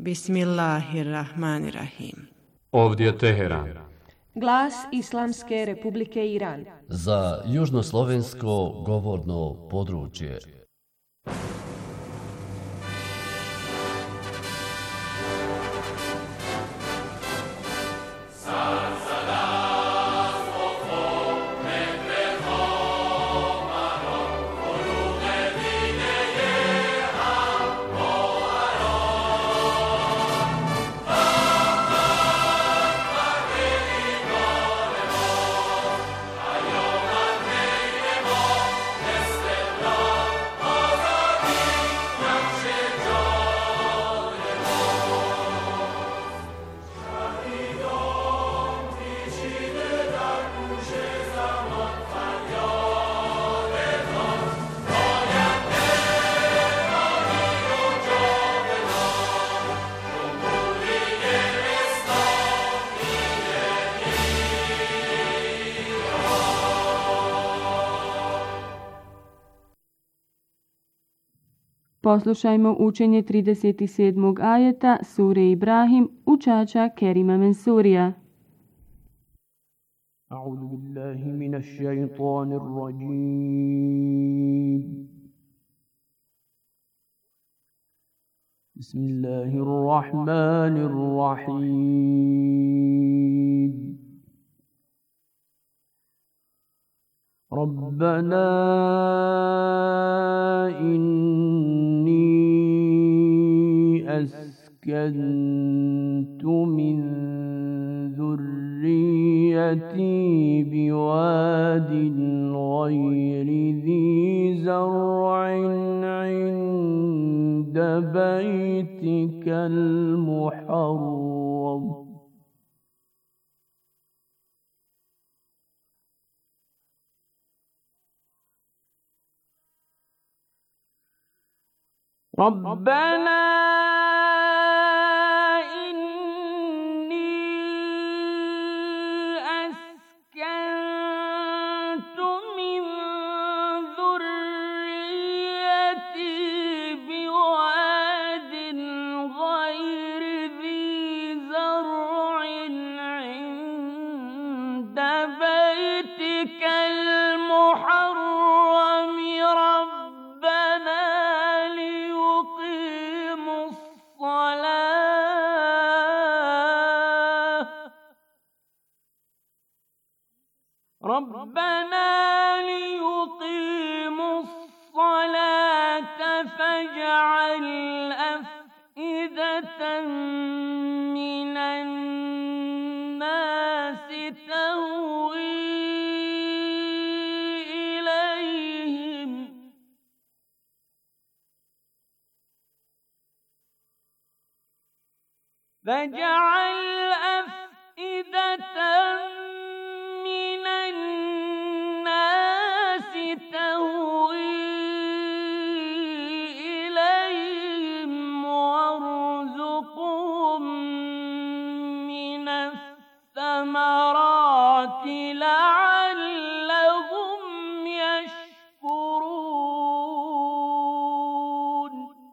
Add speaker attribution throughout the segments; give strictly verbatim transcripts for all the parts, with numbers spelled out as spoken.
Speaker 1: Bismillahirrahmanirrahim.
Speaker 2: Ovdje je Teheran.
Speaker 3: Glas Islamske Republike Iran.
Speaker 4: Za južnoslovensko govorno područje.
Speaker 3: Poslušajmo učenje trideset sedmog ajeta sure Ibrahim učača Kerima Mensurija.
Speaker 5: A'udhu billahi minash shaitanir rajim. Bismillahirrahmanirrahim. ربنا إني أسكنت من ذريتي بواد غير ذي زرع عند بيتك المحرم ربنا إني أسكنت من ذريتي بواد غير ذي زرع عند بيتك المحرم ربنا ربنا ليقيموا الصلاة فاجعل أفئدة من الناس تهوي إليهم فاجعل أفئدة تهوي إليهم وارزقهم من الثمرات لعلهم يشكرون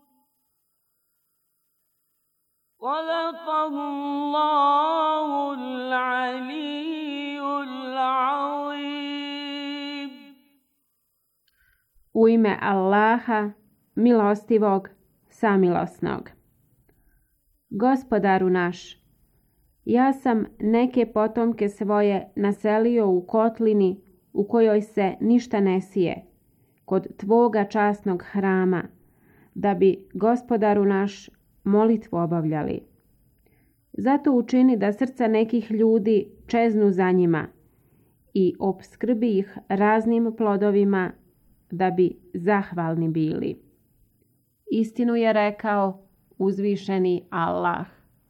Speaker 5: صدق الله العلي العظيم.
Speaker 3: U ime Allaha, milostivog, samilosnog. Gospodaru naš, ja sam neke potomke svoje naselio u kotlini u kojoj se ništa ne sije, kod tvoga časnog hrama, da bi, Gospodaru naš, molitvu obavljali. Zato učini da srca nekih ljudi čeznu za njima i opskrbi ih raznim plodovima, da bi zahvalni bili. Istinu je rekao uzvišeni Allah.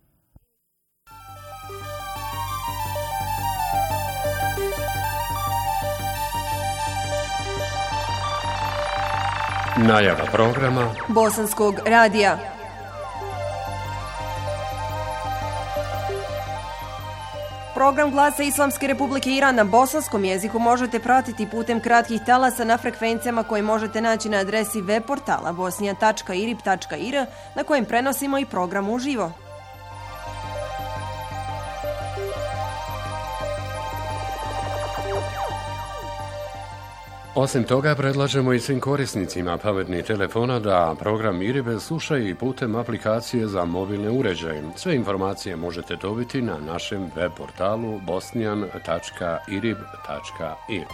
Speaker 2: Najava programa
Speaker 6: Bosanskog radija. Program Glasa Islamske Republike Iran na bosanskom jeziku možete pratiti putem kratkih talasa na frekvencijama koje možete naći na adresi web portala bosnija tačka irib tačka ir na kojem prenosimo i program uživo.
Speaker 2: Osim toga, predlažemo i svim korisnicima pametnih telefona da program Iribe slušaju i putem aplikacije za mobilne uređaje. Sve informacije možete dobiti na našem web portalu bosnijan tačka irib tačka ir.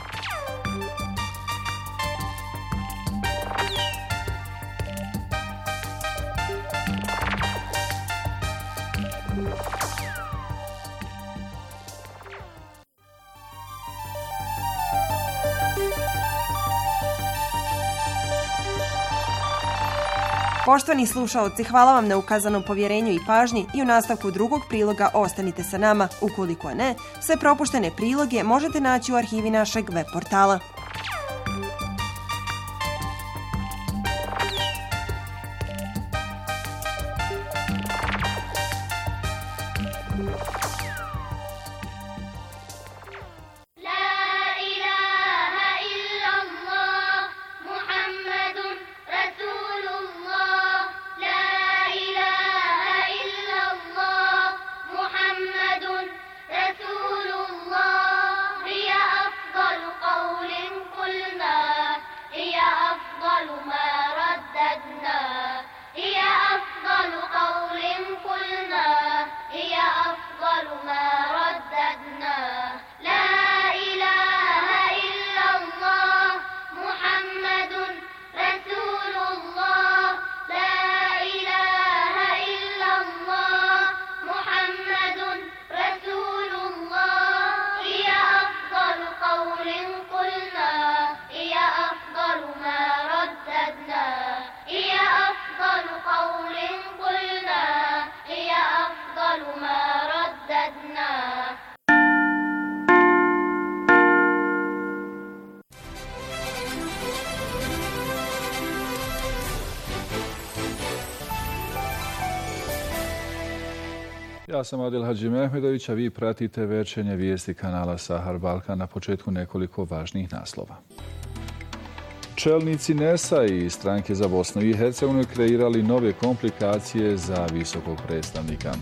Speaker 6: Poštovani slušaoci, hvala vam na ukazanom povjerenju i pažnji i u nastavku drugog priloga ostanite sa nama. Ukoliko ne, sve propuštene priloge možete naći u arhivi našeg web portala.
Speaker 1: Ja sam Adil Hadži Mehmedović, a vi pratite večernje vijesti kanala Sahar Balkan. Na početku nekoliko važnijih naslova. Čelnici nesa i stranke za Bosnu i Hercegovinu kreirali nove komplikacije za visokog predstavnika.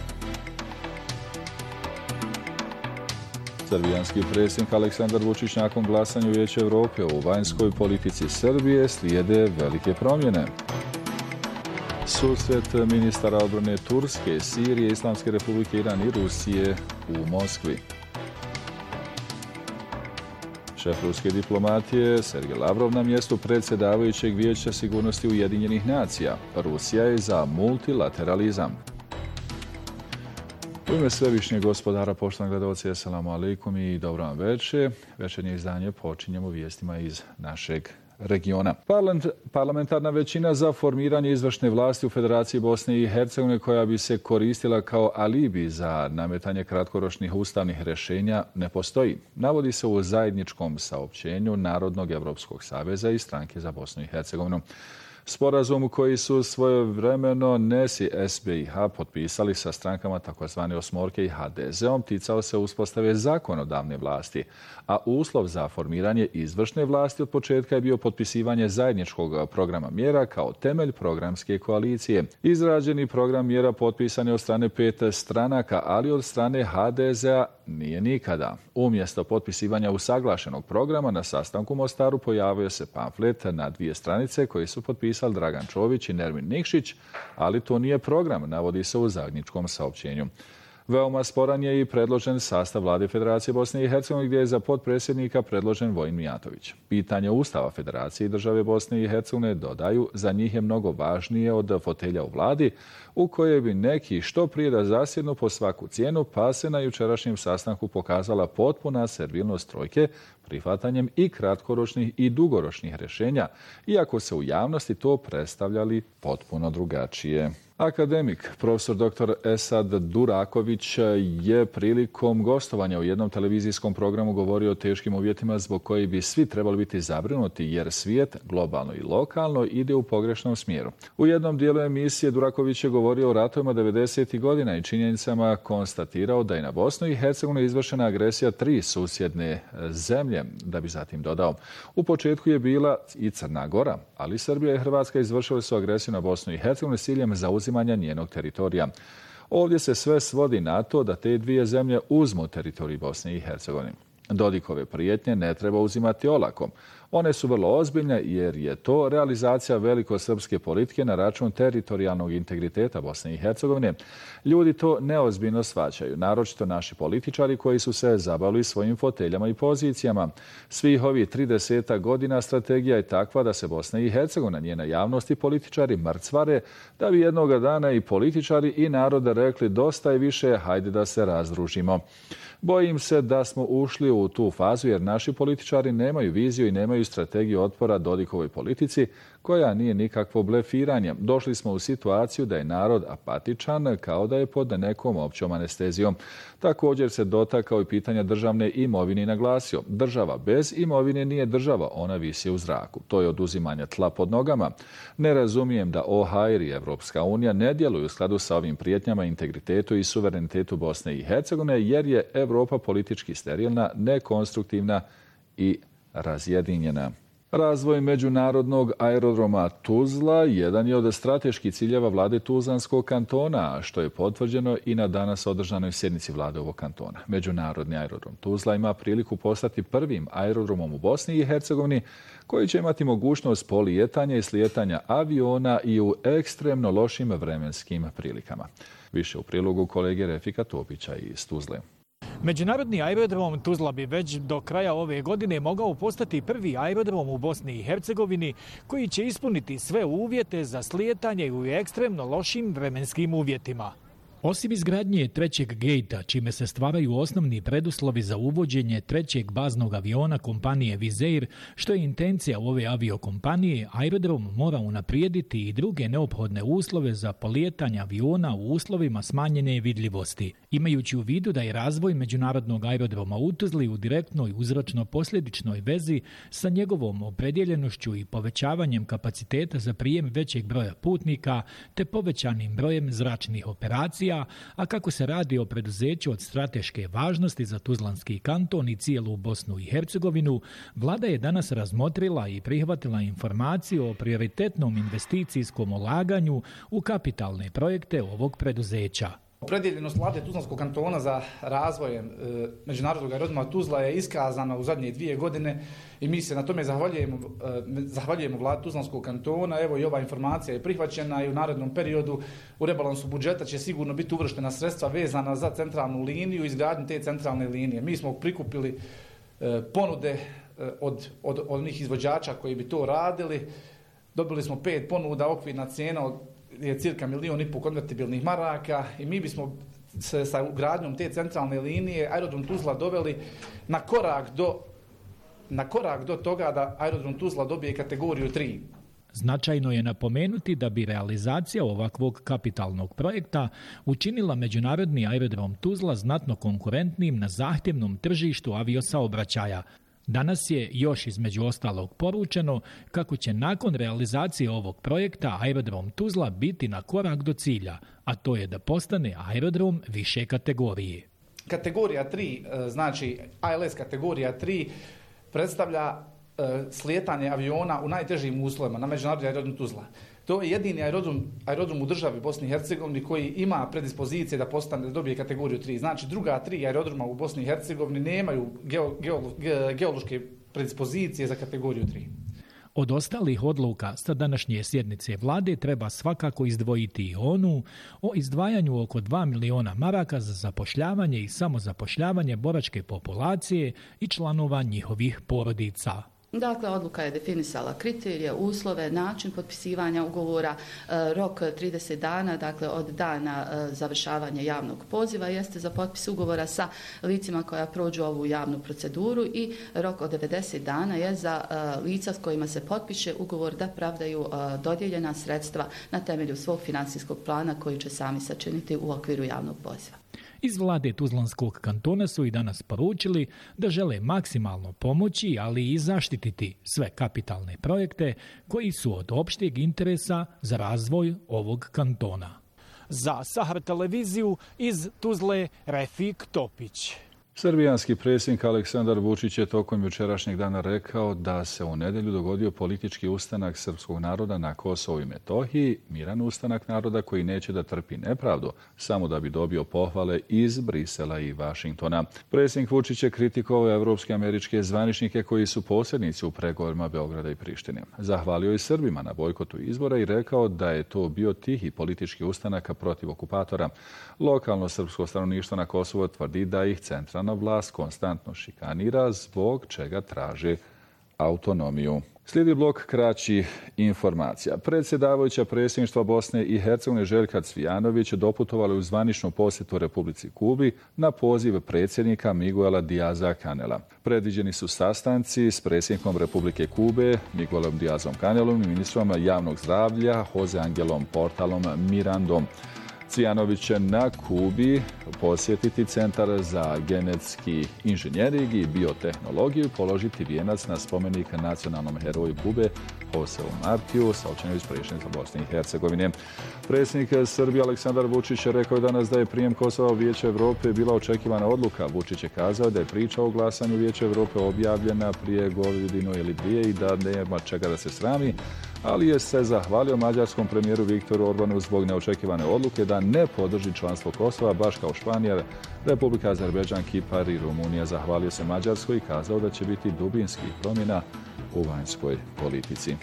Speaker 1: Srbijanski predsjednik Aleksandar Vučić nakon glasanja u Vijeću Europe o vanjskoj politici Srbije slijede velike promjene. Susret ministara odbrane Turske, Sirije, Islamske Republike Iran i Rusije u Moskvi. Šef ruske diplomatije Sergej Lavrov na mjestu predsjedavajućeg Vijeća sigurnosti Ujedinjenih nacija. Rusija je za multilateralizam. U ime Svevišnjeg gospodara, poštovani gledalci, assalamu alaikum i dobro vam večer. Večernje izdanje počinjemo vijestima iz našeg regiona. Parlamentarna većina za formiranje izvršne vlasti u Federaciji Bosne i Hercegovine koja bi se koristila kao alibi za nametanje kratkoročnih ustavnih rješenja ne postoji. Navodi se u zajedničkom saopćenju Narodnog Evropskog saveza i stranke za Bosnu i Hercegovinu. Sporazum koji su svojevremeno N E S i S B I H potpisali sa strankama tzv. Osmorke i H D Z-om ticao se uspostave zakonodavne vlasti, a uslov za formiranje izvršne vlasti od početka je bio potpisivanje zajedničkog programa mjera kao temelj programske koalicije. Izrađeni program mjera potpisan je od strane pet stranaka, ali od strane H D Z-a nije nikada. Umjesto potpisivanja usaglašenog programa na sastanku u Mostaru pojavio se pamflet na dvije stranice koji su potpisali Dragan Čović i Nermin Nikšić, ali to nije program, navodi se u zajedničkom saopćenju. Veoma sporan je i predložen sastav vlade Federacije Bosne i Hercegovine gdje je za potpredsjednika predložen Vojin Mijatović. Pitanje Ustava Federacije i države Bosne i Hercegovine, dodaju, za njih je mnogo važnije od fotelja u vladi u kojoj bi neki što prije da zasjednu po svaku cijenu, pa se na jučerašnjem sastanku pokazala potpuna servilnost trojke prihvatanjem i kratkoročnih i dugoročnih rješenja, iako se u javnosti to predstavljali potpuno drugačije. Akademik, profesor doktor Esad Duraković je prilikom gostovanja u jednom televizijskom programu govorio o teškim uvjetima zbog kojih bi svi trebali biti zabrinuti jer svijet, globalno i lokalno, ide u pogrešnom smjeru. U jednom dijelu emisije Duraković je govorio o ratovima devedesetih godina i činjenicama konstatirao da je na Bosnu i Hercegovinu izvršena agresija tri susjedne zemlje, da bi zatim dodao. U početku je bila i Crna Gora, ali Srbija i Hrvatska izvršile su agresiju na Bosnu i Hercegovinu s ciljem zauzimanja njenog teritorija. Ovdje se sve svodi na to da te dvije zemlje uzmu teritorij Bosne i Hercegovine. Dodikove prijetnje ne treba uzimati olako. One su vrlo ozbiljne jer je to realizacija velikosrpske politike na račun teritorijalnog integriteta Bosne i Hercegovine. Ljudi to neozbiljno shvaćaju, naročito naši političari koji su se zabavili svojim foteljama i pozicijama. Svih ovih trideset godina strategija je takva da se Bosna i Hercegovina, njena javnost i političari mrcvare, da bi jednoga dana i političari i narod rekli dosta je više, hajde da se razdružimo. Bojim se da smo ušli u tu fazu jer naši političari nemaju viziju i nemaju strategiju otpora Dodikovoj politici koja nije nikakvo blefiranje. Došli smo u situaciju da je narod apatičan kao da je pod nekom općom anestezijom. Također se dotakao i pitanja državne imovine i naglasio. Država bez imovine nije država, ona visi u zraku. To je oduzimanje tla pod nogama. Ne razumijem da O H R i Evropska unija ne djeluju u skladu sa ovim prijetnjama integritetu i suverenitetu Bosne i Hercegovine jer je Europa politički sterilna, nekonstruktivna i razjedinjena. Razvoj međunarodnog aerodroma Tuzla jedan je od strateških ciljeva vlade Tuzlanskog kantona, što je potvrđeno i na danas održanoj sjednici vlade ovog kantona. Međunarodni aerodrom Tuzla ima priliku postati prvim aerodromom u Bosni i Hercegovini koji će imati mogućnost polijetanja i slijetanja aviona i u ekstremno lošim vremenskim prilikama. Više u prilogu kolege Refika Topića iz Tuzle.
Speaker 7: Međunarodni aerodrom Tuzla bi već do kraja ove godine mogao postati prvi aerodrom u Bosni i Hercegovini koji će ispuniti sve uvjete za slijetanje u ekstremno lošim vremenskim uvjetima. Osim izgradnje trećeg gejta, čime se stvaraju osnovni preduslovi za uvođenje trećeg baznog aviona kompanije Vizeir, što je intencija ove aviokompanije, aerodrom mora unaprijediti i druge neophodne uslove za polijetanje aviona u uslovima smanjene vidljivosti. Imajući u vidu da je razvoj međunarodnog aerodroma u Tuzli u direktnoj uzročno-posljedičnoj vezi sa njegovom opredjeljenošću i povećavanjem kapaciteta za prijem većeg broja putnika te povećanim brojem zračnih operacija, a kako se radi o preduzeću od strateške važnosti za Tuzlanski kanton i cijelu Bosnu i Hercegovinu, vlada je danas razmotrila i prihvatila informaciju o prioritetnom investicijskom ulaganju u kapitalne projekte ovog preduzeća.
Speaker 8: Opredjeljenost vlade Tuzlanskog kantona za razvojem e, međunarodnog aerodroma Tuzla je iskazana u zadnje dvije godine i mi se na tome zahvaljujemo, e, zahvaljujemo vladi Tuzlanskog kantona. Evo i ova informacija je prihvaćena i u narednom periodu u rebalansu budžeta će sigurno biti uvrštena sredstva vezana za centralnu liniju i izgradnju te centralne linije. Mi smo prikupili e, ponude e, od, od, od onih izvođača koji bi to radili. Dobili smo pet ponuda, okvirna cijena od je cirka milijon i pol konvertibilnih maraka i mi bismo se sa ugradnjom te centralne linije aerodrom Tuzla doveli na korak do, na korak do toga da aerodrom Tuzla dobije kategoriju tri.
Speaker 7: Značajno je napomenuti da bi realizacija ovakvog kapitalnog projekta učinila međunarodni aerodrom Tuzla znatno konkurentnim na zahtjevnom tržištu aviosaobraćaja. Danas je još između ostalog poručeno kako će nakon realizacije ovog projekta aerodrom Tuzla biti na korak do cilja, a to je da postane aerodrom više kategorije.
Speaker 8: Kategorija tri, znači A L S kategorija tri, predstavlja slijetanje aviona u najtežim uslovima na međunarodni aerodrom Tuzla. To je jedini aerodrom, aerodrom u državi Bosni i Hercegovini koji ima predispozicije da postane, da dobije kategoriju tri. Znači druga tri aerodroma u Bosni i Hercegovini nemaju geo, geo, geološke predispozicije za kategoriju tri.
Speaker 7: Od ostalih odluka sa današnje sjednice vlade treba svakako izdvojiti i onu o izdvajanju oko dva miliona maraka za zapošljavanje i samozapošljavanje boračke populacije i članova njihovih porodica.
Speaker 9: Dakle, odluka je definisala kriterije, uslove, način potpisivanja ugovora, rok trideset dana, dakle od dana završavanja javnog poziva jeste za potpis ugovora sa licima koja prođu ovu javnu proceduru i rok od devedeset dana je za lica s kojima se potpiše ugovor da pravdaju dodijeljena sredstva na temelju svog financijskog plana koji će sami sačiniti u okviru javnog poziva.
Speaker 7: Iz vlade Tuzlanskog kantona su i danas poručili da žele maksimalno pomoći, ali i zaštititi sve kapitalne projekte koji su od opšteg interesa za razvoj ovog kantona. Za Sahar televiziju iz Tuzle, Refik Topić.
Speaker 1: Srbijanski predsjednik Aleksandar Vučić je tokom jučerašnjeg dana rekao da se u nedjelju dogodio politički ustanak srpskog naroda na Kosovu i Metohiji, miran ustanak naroda koji neće da trpi nepravdu, samo da bi dobio pohvale iz Brisela i Vašingtona. Predsjednik Vučić je kritikovao evropske američke zvaničnike koji su posrednici u pregovorima Beograda i Prištine. Zahvalio i Srbima na bojkotu izbora i rekao da je to bio tihi politički ustanak protiv okupatora. Lokalno srpsko stanovništvo na Kosovu tvrdi da ih centralna vlast konstantno šikanira, zbog čega traže autonomiju. Slijedi blok kraćih informacija. Predsjedavajuća predsjedništva Bosne i Hercegovine Željka Cvijanović doputovali u zvaničnu posjetu Republici Kubi na poziv predsjednika Miguela Diaza Canela. Predviđeni su sastanci s predsjednikom Republike Kube Miguelom Diazom Canelom i ministrom javnog zdravlja Jose Angelom Portalom Mirandom. Cvijanović će na Kubi posjetiti Centar za genetski inženjering i biotehnologiju i položiti vijenac na spomenik nacionalnom heroju Kube Joseu Martiju, saopćeno iz predsjedništva Bosne i Hercegovine. Predsjednik Srbije Aleksandar Vučić je rekao danas da je prijem Kosova u Vijeće Evrope bila očekivana odluka. Vučić je kazao da je priča o glasanju Vijeća Evrope objavljena prije godinu ili dvije i da nema čega da se srami, ali je se zahvalio mađarskom premijeru Viktoru Orbanu zbog neočekivane odluke da ne podrži članstvo Kosova, baš kao Španija, Republika Azerbejdžan, Kipar i Rumunija. Zahvalio se Mađarskoj i kazao da će biti dubinskih promjena u vanjskoj politici.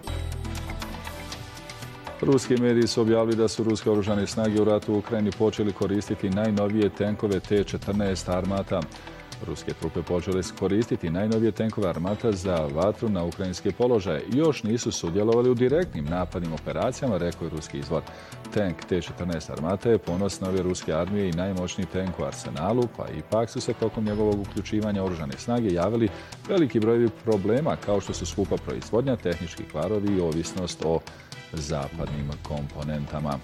Speaker 1: Ruski mediji su objavili da su ruske oružane snage u ratu u Ukrajini počeli koristiti najnovije tenkove T četrnaest Armata. Ruske trupe počele koristiti najnovije tenkove Armata za vatru na ukrajinske položaje. Još nisu sudjelovali u direktnim napadnim operacijama, rekao je ruski izvor. Tank T četrnaest Armata je ponos nove ruske armije i najmoćniji tank u arsenalu, pa ipak su se tokom njegovog uključivanja oružane snage javili veliki broj problema, kao što su skupa proizvodnja, tehnički kvarovi i ovisnost o zapadnim komponentama.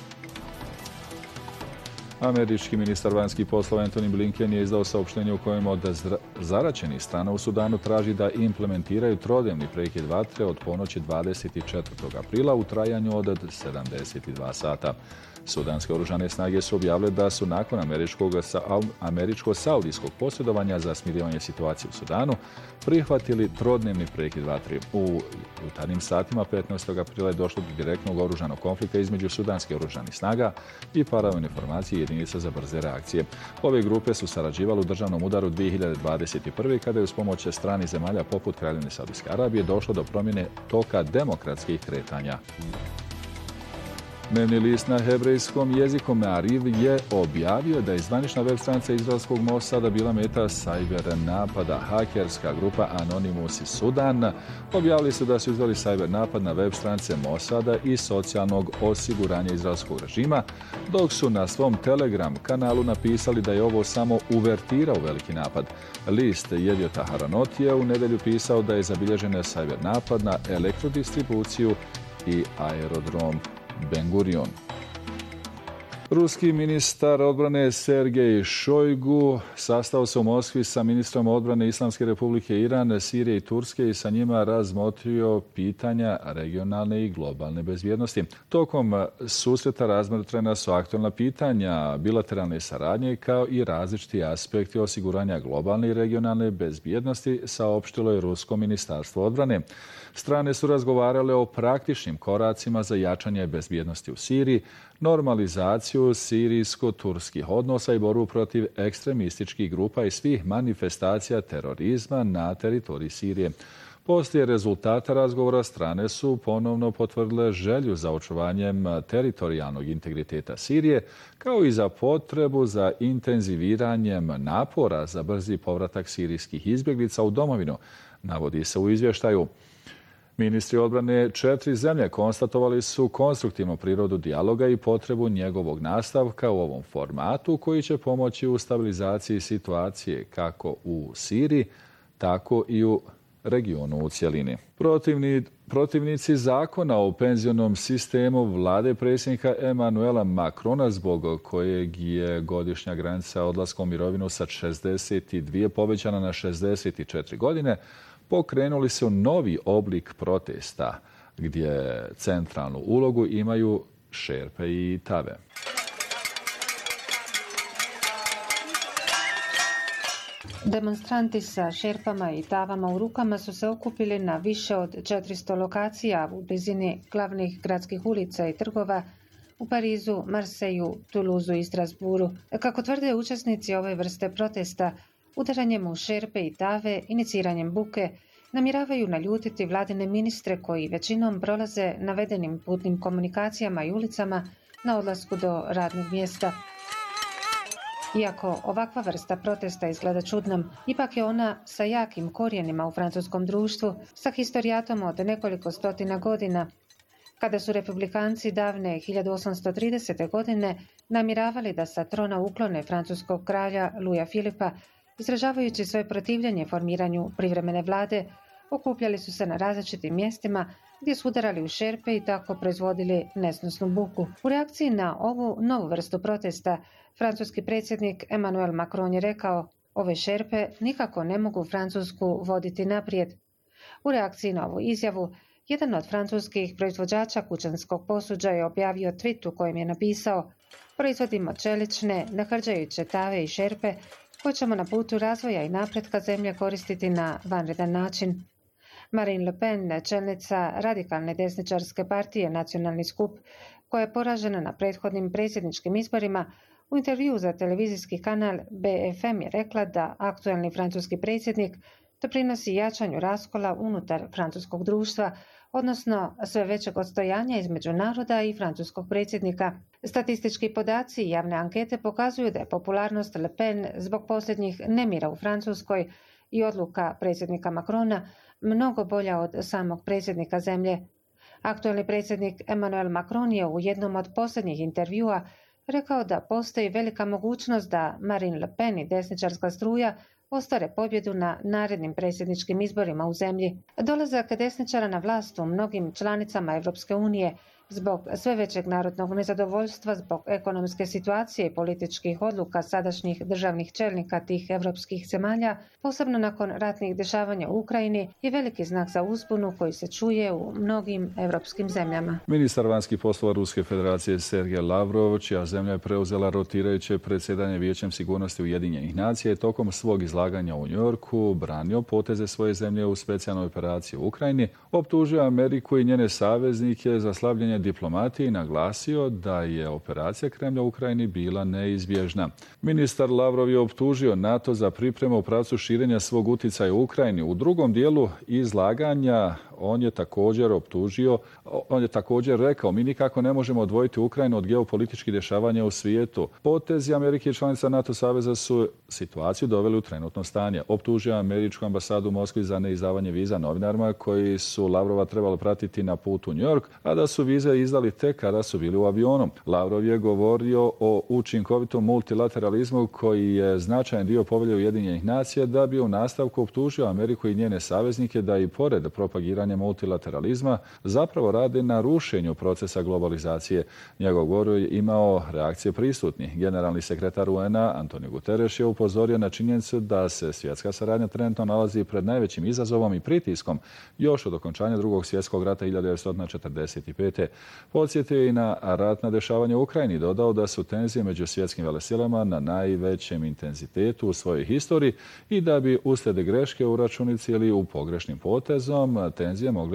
Speaker 1: Američki ministar vanjskih poslova Antony Blinken je izdao saopštenje u kojem od zaraćenih strana u Sudanu traži da implementiraju trodnevni prekid vatre od ponoći dvadeset četvrtog aprila u trajanju od sedamdeset dva sata. Sudanske oružane snage su objavile da su nakon američko-saudijskog posjedovanja za smirivanje situacije u Sudanu prihvatili trodnevni prekid vatri. U jutarnjim satima petnaestog aprila je došlo do direktnog oružanog konflikta između sudanskih oružanih snaga i paravojne formacije jedinica za brze reakcije. Ove grupe su sarađivale u državnom udaru dvije hiljade dvadeset prve. kada je uz pomoć stranih zemalja poput Kraljevine Saudijske Arabije došlo do promjene toka demokratskih kretanja. Dnevni list na hebrejskom jeziku Me'ariv je objavio da je zvanična web stranica izraelskog Mosada bila meta cyber napada. Hakerska grupa Anonymous iz Sudan objavili su da su izveli cyber napad na web stranice Mosada i socijalnog osiguranja izraelskog režima, dok su na svom Telegram kanalu napisali da je ovo samo uvertira u veliki napad. List Jediota Haranot je u nedjelju pisao da je zabilježen cyber napad na elektrodistribuciju i aerodrom Ben Gurion. Ruski ministar odbrane Sergej Šojgu sastao se u Moskvi sa ministrom odbrane Islamske republike Iran, Sirije i Turske i sa njima razmotrio pitanja regionalne i globalne bezbjednosti. Tokom susreta razmotrena su aktualna pitanja bilateralne saradnje kao i različiti aspekti osiguranja globalne i regionalne bezbjednosti, saopštilo je Rusko ministarstvo odbrane. Strane su razgovarale o praktičnim koracima za jačanje bezbjednosti u Siriji, normalizaciju sirijsko-turskih odnosa i borbu protiv ekstremističkih grupa i svih manifestacija terorizma na teritoriji Sirije. Poslije rezultata razgovora strane su ponovno potvrdile želju za očuvanjem teritorijalnog integriteta Sirije, kao i za potrebu za intenziviranjem napora za brzi povratak sirijskih izbjeglica u domovinu, navodi se u izvještaju. Ministri odbrane četiri zemlje konstatovali su konstruktivnu prirodu dijaloga i potrebu njegovog nastavka u ovom formatu koji će pomoći u stabilizaciji situacije kako u Siriji, tako i u regionu u cjelini. Protivni, protivnici zakona o penzionom sistemu vlade predsjednika Emmanuela Macrona, zbog kojeg je godišnja granica odlaska u mirovinu sa šezdeset dvije povećana na šezdeset četiri godine, pokrenuli su novi oblik protesta gdje centralnu ulogu imaju šerpe i tave.
Speaker 10: Demonstranti sa šerpama i tavama u rukama su se okupili na više od četiristo lokacija u blizini glavnih gradskih ulica i trgova u Parizu, Marseju, Toulouseu i Strasbourgu. Kako tvrde učesnici ove vrste protesta, udaranjem u šerpe i tave, iniciranjem buke, namjeravaju naljutiti vladine ministre koji većinom prolaze navedenim putnim komunikacijama i ulicama na odlasku do radnog mjesta. Iako ovakva vrsta protesta izgleda čudnom, ipak je ona sa jakim korijenima u francuskom društvu, sa historijatom od nekoliko stotina godina. Kada su republikanci davne hiljadu osamsto tridesete. godine namjeravali da sa trona uklone francuskog kralja Luja Filipa, izražavajući svoje protivljenje formiranju privremene vlade, okupljali su se na različitim mjestima gdje su udarali u šerpe i tako proizvodili nesnosnu buku. U reakciji na ovu novu vrstu protesta, francuski predsjednik Emmanuel Macron je rekao: ove šerpe nikako ne mogu Francusku voditi naprijed. U reakciji na ovu izjavu, jedan od francuskih proizvođača kućanskog posuđa je objavio tweet u kojem je napisao: proizvodimo čelične, nahrđajuće tave i šerpe koje ćemo na putu razvoja i napretka zemlje koristiti na vanredan način. Marine Le Pen, čelnica radikalne desničarske partije Nacionalni skup, koja je poražena na prethodnim predsjedničkim izborima, u intervjuu za televizijski kanal B F M je rekla da aktualni francuski predsjednik doprinosi jačanju raskola unutar francuskog društva, odnosno sve većeg odstojanja između naroda i francuskog predsjednika. Statistički podaci i javne ankete pokazuju da je popularnost Le Pen zbog posljednjih nemira u Francuskoj i odluka predsjednika Macrona mnogo bolja od samog predsjednika zemlje. Aktualni predsjednik Emmanuel Macron je u jednom od posljednjih intervjua rekao da postoji velika mogućnost da Marine Le Pen i desničarska struja ostvare pobjedu na narednim predsjedničkim izborima u zemlji. Dolazak desničara na vlast u mnogim članicama Europske unije zbog sve većeg narodnog nezadovoljstva zbog ekonomske situacije i političkih odluka sadašnjih državnih čelnika tih europskih zemalja, posebno nakon ratnih dešavanja u Ukrajini, je veliki znak za uzbunu koji se čuje u mnogim europskim zemljama.
Speaker 1: Ministar vanjskih poslova Ruske federacije Sergej Lavrov, čija zemlja je preuzela rotirajuće predsjedanje Vijećem sigurnosti Ujedinjenih nacija, je tokom svog izlaganja u Njujorku branio poteze svoje zemlje u specijalnoj operaciji u Ukrajini, optužio Ameriku i njene saveznike za slabljenje diplomatije i naglasio da je operacija Kremlja u Ukrajini bila neizbježna. Ministar Lavrov je optužio NATO za pripremu u pravcu širenja svog utjecaja u Ukrajini. U drugom dijelu izlaganja on je također optužio, on je također rekao: mi nikako ne možemo odvojiti Ukrajinu od geopolitičkih dešavanja u svijetu. Potezi Amerike i članica NATO saveza su situaciju doveli u trenutno stanje. Optužio američku ambasadu u Moskvi za neizdavanje viza novinarima koji su Lavrova trebali pratiti na putu u New York, a da su vize izdali tek kada su bili u avionu. Lavrov je govorio o učinkovitom multilateralizmu koji je značajan dio povelje Ujedinjenih nacija, da bi u nastavku optužio Ameriku i njene saveznike da i pored propagiranja multilateralizma zapravo rade na rušenju procesa globalizacije. Njegov govor je imao reakcije prisutnih. Generalni sekretar U N A Antonio Guterres je upozorio na činjenicu da se svjetska saradnja trenutno nalazi pred najvećim izazovom i pritiskom još od okončanja drugog svjetskog rata hiljadu devetsto četrdeset pete. Podsjetio je i na ratna dešavanja u Ukrajini i dodao da su tenzije među svjetskim velesilama na najvećem intenzitetu u svojoj historiji i da bi uslijed greške u računici ili u pogrešnim potezom tenzije mogle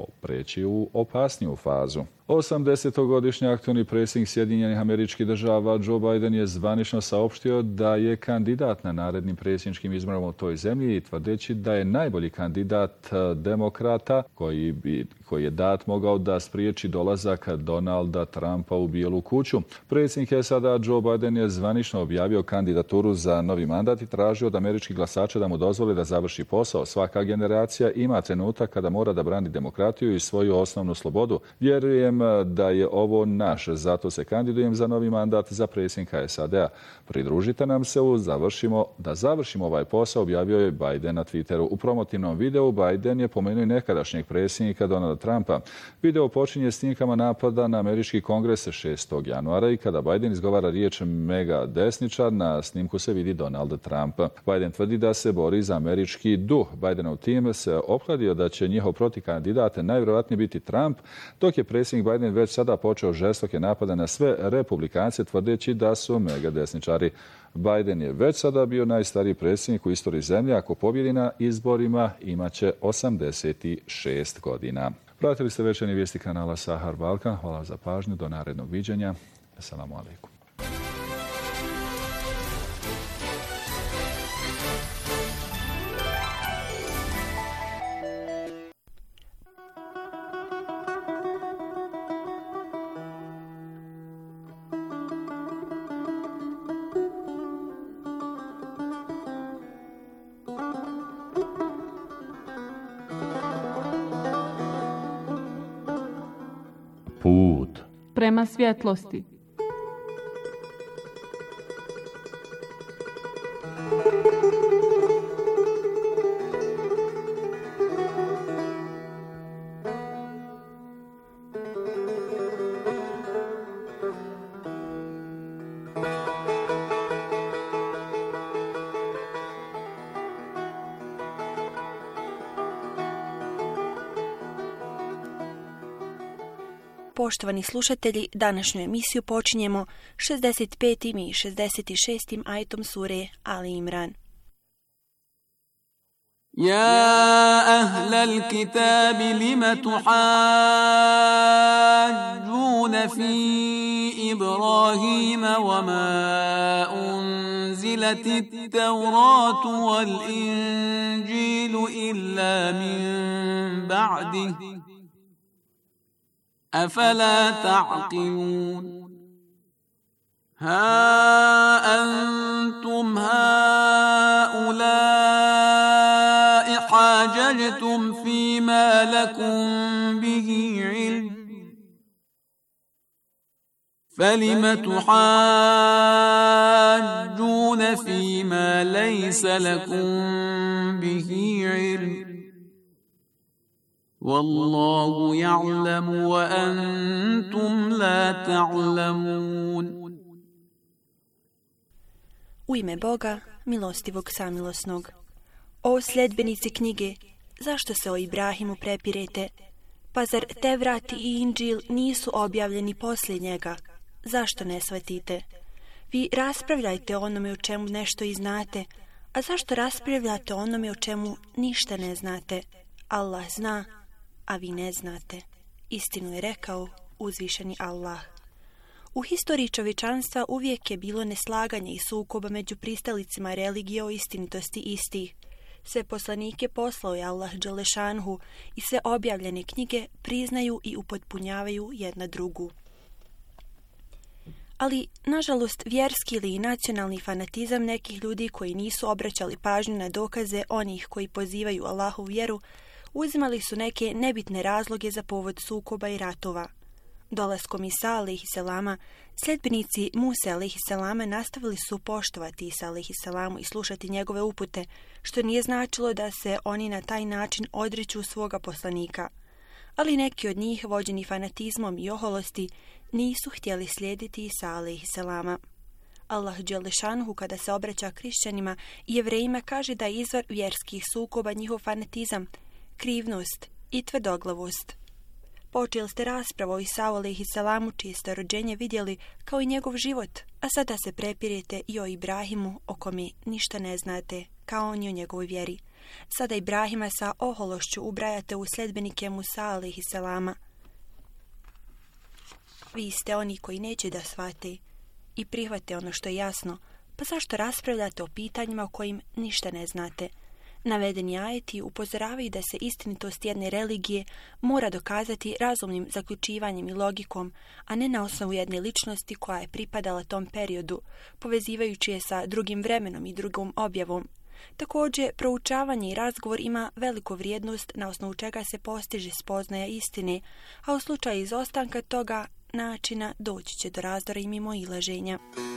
Speaker 1: preći u opasniju fazu. osamdesetogodišnji aktualni predsjednik Sjedinjenih Američkih Država Joe Biden je zvanično saopštio da je kandidat na narednim predsjedničkim izborima u toj zemlji, tvrdeći da je najbolji kandidat demokrata koji, bi, koji je dat mogao da spriječi dolazak Donalda Trumpa u Bijelu kuću. Predsjednik S A D Joe Biden je zvanično objavio kandidaturu za novi mandat i tražio od američkih glasača da mu dozvole da završi posao. Svaka generacija ima trenutak kada mora da brani demokratiju i svoju osnovnu slobodu. Vjerujem da je ovo naš, zato se kandidujem za novi mandat za predsjednika S A D-a. Pridružite nam se u završimo, da završimo ovaj posao, objavio je Biden na Twitteru. U promotivnom videu Biden je pomenuo nekadašnjeg predsjednika Donalda Trumpa. Video počinje snimkama napada na američki kongres šestog januara i kada Biden izgovara riječ mega desničar, na snimku se vidi Donald Trump. Biden tvrdi da se bori za američki duh. Bidenov tim se ophladio da će njihov protivkandidat najvjerojatnije biti Trump, dok je predsjednik Biden već sada počeo žestoke napade na sve republikance, tvrdeći da su mega desničari. Biden je već sada bio najstariji predsjednik u istoriji zemlje. Ako pobjedi na izborima, imaće osamdeset šest godina. Pratili ste večernje vijesti kanala Sahar Balkan. Hvala za pažnju. Do narednog viđenja. Assalamu alaikum.
Speaker 4: Put
Speaker 11: prema svjetlosti.
Speaker 12: Poštovani slušatelji, današnju emisiju počinjemo šezdeset petim i šezdeset šestim ajetom sure Ali Imran.
Speaker 5: يا أهل الكتاب لم تحاجون في إبراهيم وما أنزلت التوراة والإنجيل إلا من بعده أفلا تعقلون ها أنتم هؤلاء حاججتم فيما لكم به علم فلم تحاجون فيما ليس لكم به علم والله يعلم وأنتم لا تعلمون.
Speaker 12: U ime Boga, milostivog samilosnog. O sljedbenici knjige, zašto se o Ibrahimu prepirete? Pa zar Tevrat i Inđil nisu objavljeni poslije njega? Zašto ne shvatite? Vi raspravljajte o onome o čemu nešto i znate, a zašto raspravljate o onome o čemu ništa ne znate? Allah zna, a vi ne znate. Istinu je rekao uzvišeni Allah. U historiji čovječanstva uvijek je bilo neslaganje i sukoba među pristalicima religije o istinitosti istih. Sve poslanike poslao je Allah dželešanhu i sve objavljene knjige priznaju i upotpunjavaju jedna drugu. Ali, nažalost, vjerski ili nacionalni fanatizam nekih ljudi koji nisu obraćali pažnju na dokaze onih koji pozivaju Allahu vjeru, uzimali su neke nebitne razloge za povod sukoba i ratova. Dolaskom Isa alejhiselama, sljedbenici Muse alejhiselama nastavili su poštovati Isa alejhiselamu i slušati njegove upute, što nije značilo da se oni na taj način odriču svoga poslanika. Ali neki od njih, vođeni fanatizmom i oholosti, nisu htjeli slijediti Isa alejhiselama. Allah dželešanhu kada se obraća kršćanima i jevrejima kaže da je izvor vjerskih sukoba njihov fanatizam, krivnost i tvrdoglavost. Počeli ste raspravu o Isau alejhiselamu, čije ste rođenje vidjeli kao i njegov život, a sada se prepirete i o Ibrahimu, o kome ništa ne znate, kao ni o njegovoj vjeri. Sada Ibrahima sa ohološću ubrajate u sljedbenike Musa alejhi selama. Vi ste oni koji neće da shvate i prihvate ono što je jasno, pa zašto raspravljate o pitanjima o kojim ništa ne znate? Navedeni ajeti upozoravaju da se istinitost jedne religije mora dokazati razumnim zaključivanjem i logikom, a ne na osnovu jedne ličnosti koja je pripadala tom periodu, povezivajući je sa drugim vremenom i drugom objavom. Također, proučavanje i razgovor ima veliku vrijednost na osnovu čega se postiže spoznaja istine, a u slučaju izostanka toga načina doći će do razdora i mimoilaženja.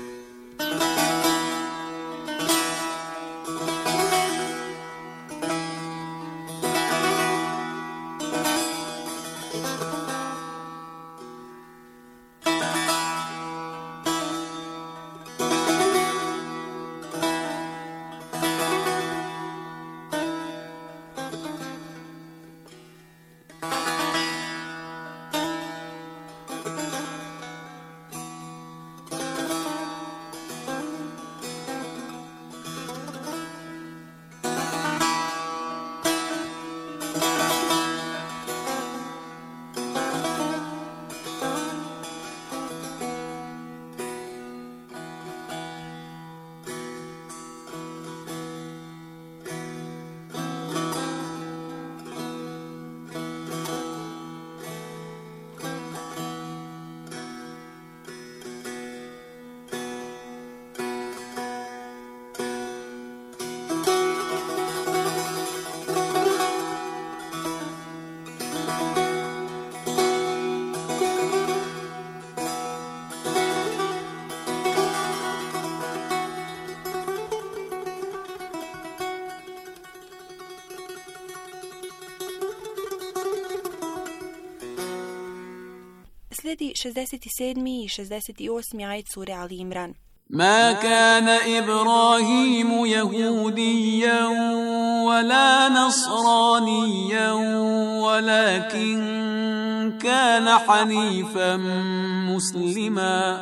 Speaker 12: Slijedi šezdeset sedmi i šezdeset osmi ajet sure Ali Imran.
Speaker 5: ما كان إبراهيم يهوديا ولا نصرانيا ولكن كان حنيفا مسلما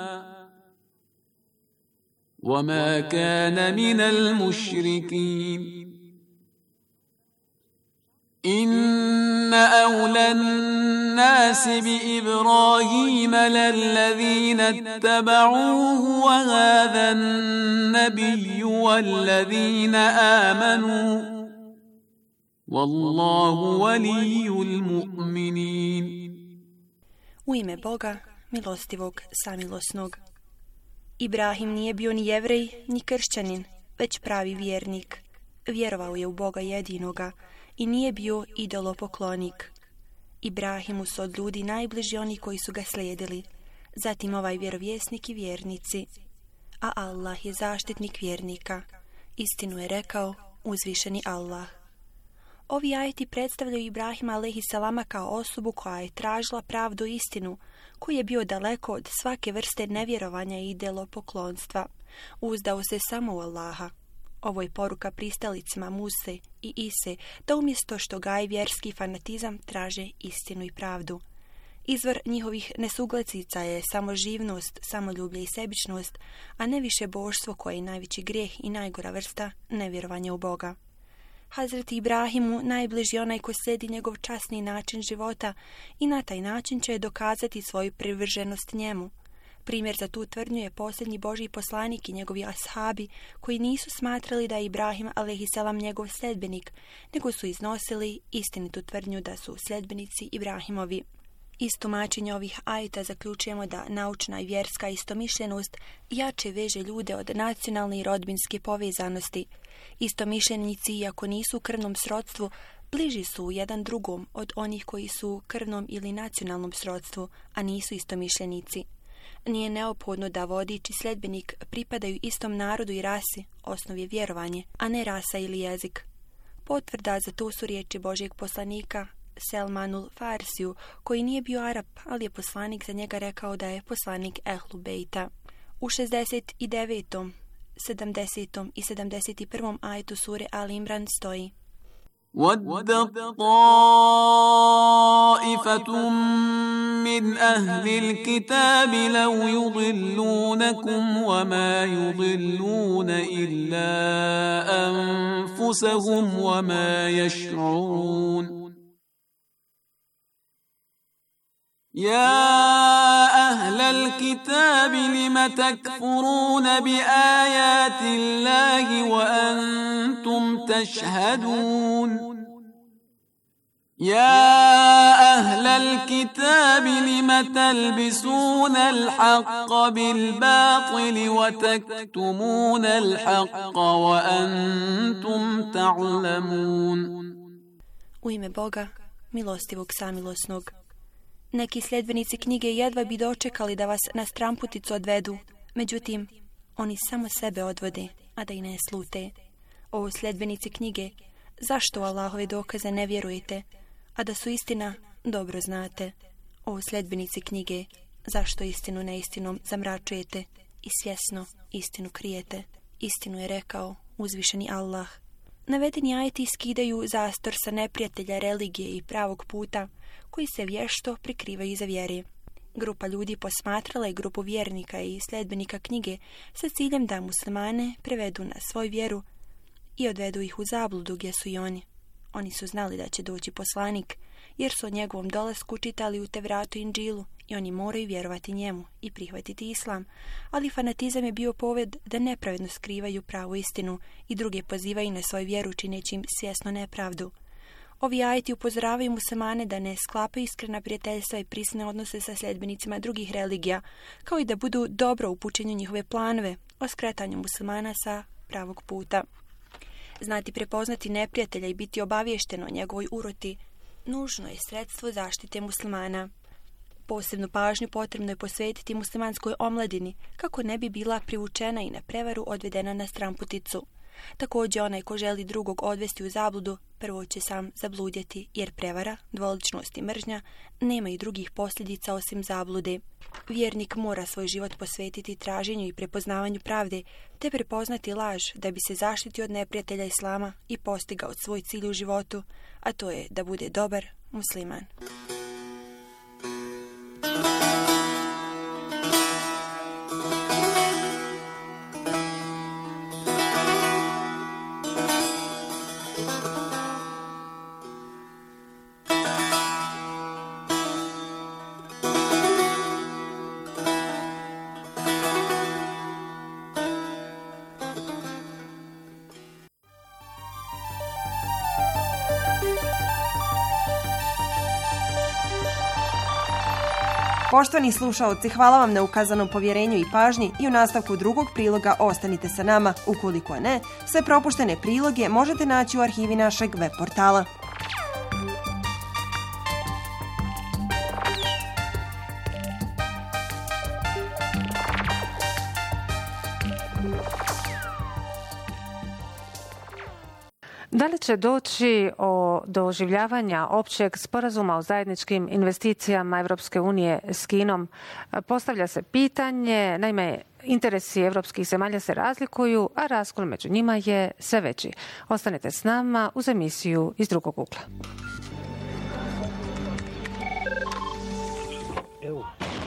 Speaker 5: وما كان من المشركين إن أولى الناس بإبراهيم للذين اتبعوه وهذا النبي والذين آمنوا والله ولي المؤمنين.
Speaker 12: U ime Boga, milostivog, samilosnog. Ibrahim nije bio ni jevrej, ni kršćanin, već pravi vjernik. Vjerovao je u Boga jedinoga i nije bio idolopoklonik. Ibrahimu su od ljudi najbliži oni koji su ga slijedili, zatim ovaj vjerovjesnik i vjernici. A Allah je zaštitnik vjernika. Istinu je rekao uzvišeni Allah. Ovi ajeti predstavljaju Ibrahima alejhi selama kao osobu koja je tražila pravdu i istinu, koji je bio daleko od svake vrste nevjerovanja i idolopoklonstva. Uzdao se samo u Allaha. Ovo je poruka pristalicima Muse i Ise da umjesto što gaji vjerski fanatizam traže istinu i pravdu. Izvor njihovih nesuglasica je samoživnost, samoljublje i sebičnost, a ne više božstvo koje je najveći grijeh i najgora vrsta nevjerovanja u Boga. Hazreti Ibrahimu najbliži onaj ko slijedi njegov časni način života i na taj način će dokazati svoju privrženost njemu. Primjer za tu tvrdnju je posljednji Božji poslanik i njegovi ashabi koji nisu smatrali da je Ibrahim alejhi selam njegov sljedbenik, nego su iznosili istinitu tvrdnju da su sljedbenici Ibrahimovi. Iz tumačenja ovih ajeta zaključujemo da naučna i vjerska istomišljenost jače veže ljude od nacionalne i rodbinske povezanosti. Istomišljenici, iako nisu u krvnom srodstvu, bliži su jedan drugom od onih koji su u krvnom ili nacionalnom srodstvu, a nisu istomišljenici. Nije neophodno da vodič i sljedbenik pripadaju istom narodu i rasi, osnov je vjerovanje, a ne rasa ili jezik. Potvrda za to su riječi Božjeg poslanika Selmanul Farsiju, koji nije bio Arap, ali je poslanik za njega rekao da je poslanik Ehlu Bejta. U šezdeset devetom, sedamdesetom i sedamdeset prvom ajetu sure Ali Imran stoji:
Speaker 5: وَدَّ طَائِفَةٌ من أهل الكتاب لو يضلونكم وما يضلون إلا أنفسهم وما يشعرون يا أهل الكتاب لم تكفرون بآيات الله وأنتم تشهدون يا أهل الكتاب لم تلبسون الحق بالباطل وتكتمون الحق وأنتم تعلمون.
Speaker 12: U ime Boga, milostivog samilosnog. Neki sljedbenici knjige jedva bi dočekali da vas na stramputicu odvedu, međutim, oni samo sebe odvode, a da i ne slute. O sljedbenici knjige, zašto u Allahove dokaze ne vjerujete, a da su istina dobro znate? O sljedbenici knjige, zašto istinu neistinom zamračujete i svjesno istinu krijete? Istinu je rekao uzvišeni Allah. Navedeni ajeti skidaju zastor sa neprijatelja religije i pravog puta, koji se vješto prikrivaju iza vjere. Grupa ljudi posmatrala je grupu vjernika i sljedbenika knjige sa ciljem da muslimane prevedu na svoju vjeru i odvedu ih u zabludu gdje su i oni. Oni su znali da će doći poslanik, jer su o njegovom dolasku čitali u Tevratu i Inđilu i oni moraju vjerovati njemu i prihvatiti islam, ali fanatizam je bio povod da nepravedno skrivaju pravu istinu i druge pozivaju na svoju vjeru čineći im svjesno nepravdu. Ovi ajeti upozoravaju muslimane da ne sklapaju iskrena prijateljstva i prisne odnose sa sljedbenicima drugih religija, kao i da budu dobro upućeni njihove planove o skretanju muslimana sa pravog puta. Znati prepoznati neprijatelja i biti obavješteno o njegovoj uroti nužno je sredstvo zaštite muslimana. Posebnu pažnju potrebno je posvetiti muslimanskoj omladini kako ne bi bila privučena i na prevaru odvedena na stramputicu. Također onaj ko želi drugog odvesti u zabludu, prvo će sam zabludjeti, jer prevara, dvoličnost i mržnja nemaju drugih posljedica osim zablude. Vjernik mora svoj život posvetiti traženju i prepoznavanju pravde, te prepoznati laž da bi se zaštitio od neprijatelja islama i postigao svoj cilj u životu, a to je da bude dobar musliman.
Speaker 6: Poštovani slušaoci, hvala vam na ukazanom povjerenju i pažnji i u nastavku drugog priloga ostanite sa nama. Ukoliko ne, sve propuštene priloge možete naći u arhivi našeg web portala.
Speaker 10: Da li će doći o, do oživljavanja općeg sporazuma o zajedničkim investicijama Evropske unije s Kinom? Postavlja se pitanje, naime, interesi evropskih zemalja se razlikuju, a raskol među njima je sve veći. Ostanite s nama uz emisiju Iz drugog ugla. Evo.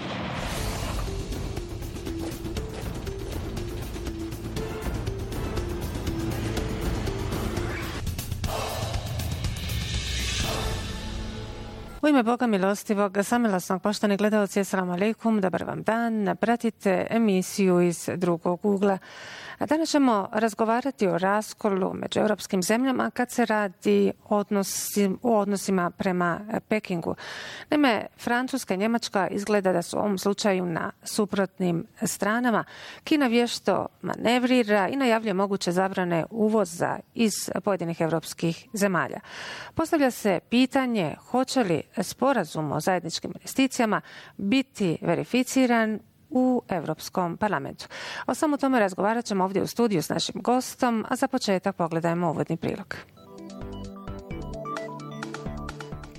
Speaker 10: U ime Boga milostivog, samilosnog, poštovani gledalci, assalamu alaikum, dobar vam dan. Pratite emisiju Iz drugog ugla. Danas ćemo razgovarati o raskolu među europskim zemljama kad se radi odnosi, o odnosima prema Pekingu. Naime, Francuska i Njemačka izgleda da su u ovom slučaju na suprotnim stranama. Kina vješto manevrira i najavljuje moguće zabrane uvoza iz pojedinih europskih zemalja. Postavlja se pitanje hoće li sporazum o zajedničkim investicijama biti verificiran u Europskom parlamentu. O samo tome razgovarat ćemo ovdje u studiju s našim gostom, a za početak pogledajmo uvodni prilog.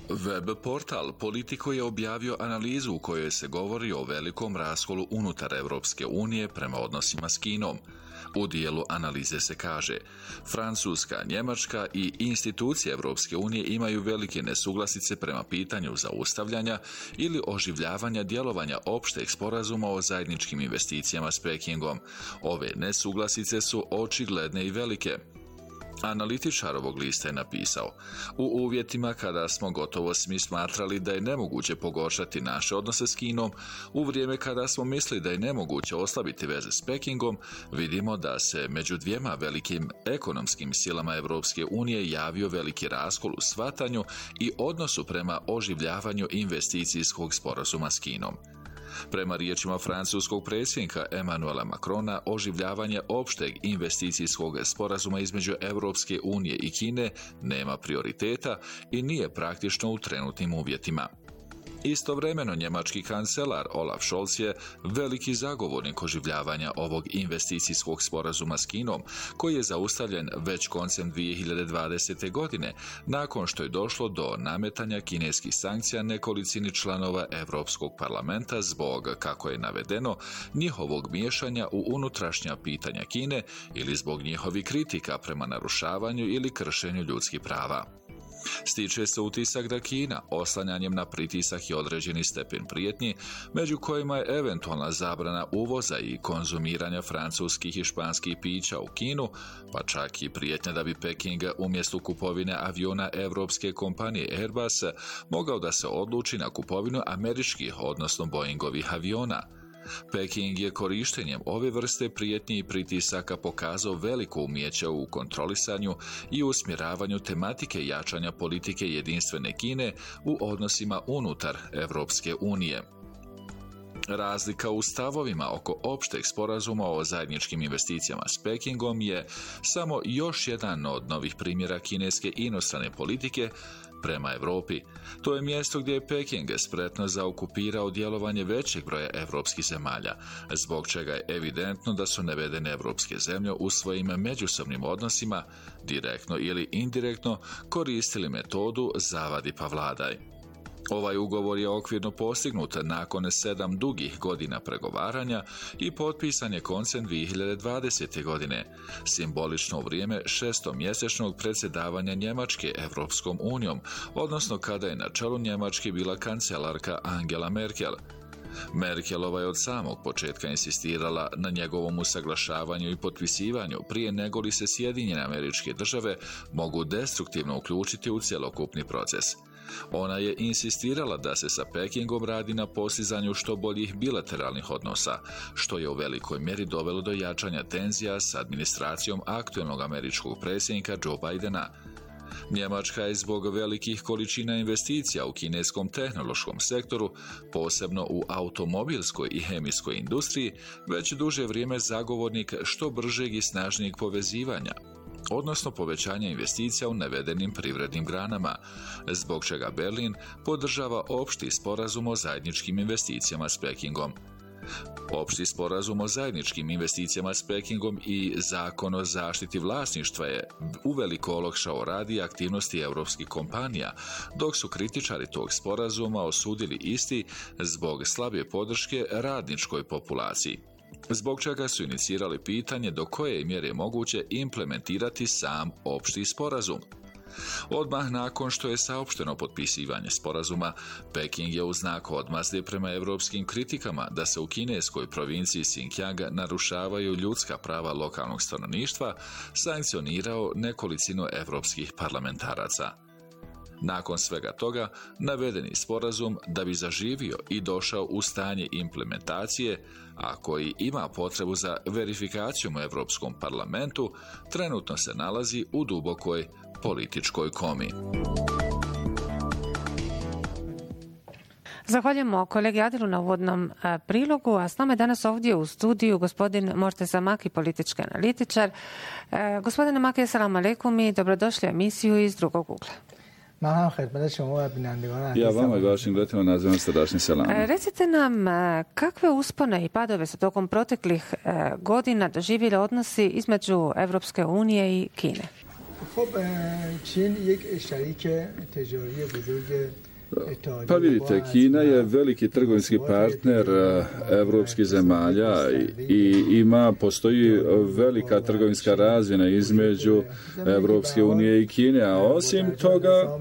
Speaker 1: Web portal Politico je objavio analizu u kojoj se govori o velikom raskolu unutar Europske unije prema odnosima s Kinom. U dijelu analize se kaže: Francuska, Njemačka i institucije Europske unije imaju velike nesuglasice prema pitanju zaustavljanja ili oživljavanja djelovanja opšteg sporazuma o zajedničkim investicijama s Pekingom. Ove nesuglasice su očigledne i velike. Analitičar ovog lista je napisao: u uvjetima kada smo gotovo svi smatrali da je nemoguće pogoršati naše odnose s Kinom, u vrijeme kada smo mislili da je nemoguće oslabiti veze s Pekingom, vidimo da se među dvijema velikim ekonomskim silama Europske unije javio veliki raskol u shvatanju i odnosu prema oživljavanju investicijskog sporazuma s Kinom. Prema riječima francuskog predsjednika Emmanuela Macrona, oživljavanje opšteg investicijskog sporazuma između Europske unije i Kine nema prioriteta i nije praktično u trenutnim uvjetima. Istovremeno, njemački kancelar Olaf Scholz je veliki zagovornik oživljavanja ovog investicijskog sporazuma s Kinom, koji je zaustavljen već koncem dvije hiljade dvadesete. godine, nakon što je došlo do nametanja kineskih sankcija nekolicini članova Europskog parlamenta zbog, kako je navedeno, njihovog miješanja u unutrašnja pitanja Kine ili zbog njihovih kritika prema narušavanju ili kršenju ljudskih prava. Stiče se utisak da Kina, oslanjanjem na pritisak i određeni stepen prijetnji, među kojima je eventualna zabrana uvoza i konzumiranja francuskih i španskih pića u Kinu, pa čak i prijetnja da bi Peking umjesto kupovine aviona evropske kompanije Airbus mogao da se odluči na kupovinu američkih, odnosno Boeingovih aviona. Peking je korištenjem ove vrste prijetnji i pritisaka pokazao veliko umijeće u kontrolisanju i usmjeravanju tematike jačanja politike jedinstvene Kine u odnosima unutar Europske unije. Razlika u stavovima oko opšteg sporazuma o zajedničkim investicijama s Pekingom je samo još jedan od novih primjera kineske inostrane politike prema Europi. To je mjesto gdje je Peking spretno zaokupirao djelovanje većeg broja europskih zemalja, zbog čega je evidentno da su navedene europske zemlje u svojim međusobnim odnosima, direktno ili indirektno, koristili metodu zavadi pa vladaj. Ovaj ugovor je okvirno postignut nakon sedam dugih godina pregovaranja i potpisan je koncem dvije hiljade dvadesete. godine, simbolično u vrijeme šestomjesečnog predsjedavanja Njemačke Europskom unijom, odnosno kada je na čelu Njemačke bila kancelarka Angela Merkel. Merkelova je od samog početka insistirala na njegovom usaglašavanju i potpisivanju prije nego li se Sjedinjene Američke Države mogu destruktivno uključiti u cjelokupni proces. Ona je insistirala da se sa Pekingom radi na postizanju što boljih bilateralnih odnosa, što je u velikoj mjeri dovelo do jačanja tenzija s administracijom aktualnog američkog predsjednika Joe Bidena. Njemačka je zbog velikih količina investicija u kineskom tehnološkom sektoru, posebno u automobilskoj i hemijskoj industriji, već duže vrijeme zagovornik što bržeg i snažnijeg povezivanja, odnosno povećanja investicija u navedenim privrednim granama, zbog čega Berlin podržava opšti sporazum o zajedničkim investicijama s Pekingom. Opšti sporazum o zajedničkim investicijama s Pekingom i zakon o zaštiti vlasništva je uveliko olakšao rad i aktivnosti europskih kompanija, dok su kritičari tog sporazuma osudili isti zbog slabije podrške radničkoj populaciji, zbog čega su inicirali pitanje do koje je mjere moguće implementirati sam opšti sporazum. Odmah nakon što je saopšteno potpisivanje sporazuma, Peking je u znak odmazde prema europskim kritikama da se u kineskoj provinciji Xinjiang narušavaju ljudska prava lokalnog stanovništva, sankcionirao nekolicinu europskih parlamentaraca. Nakon svega toga, navedeni sporazum, da bi zaživio i došao u stanje implementacije, a koji ima potrebu za verifikacijom u Europskom parlamentu, trenutno se nalazi u dubokoj političkoj komi.
Speaker 10: Zahvaljujemo kolegi Adilu na uvodnom prilogu, a s nama je danas ovdje u studiju gospodin Morteza Maki, politički analitičar. E, gospodine Maki, assalamu alaikum i dobrodošli u emisiju iz drugog ugla.
Speaker 1: Ja vama i vašim gledateljima nazivam srdačni selam.
Speaker 10: Recite nam kakve uspone i padove su tokom proteklih godina doživjeli odnosi između Europske unije i Kine?
Speaker 1: Pa vidite, Kina je veliki trgovinski partner evropskih zemalja i ima, postoji velika trgovinska razmjena između Evropske unije i Kine, a osim toga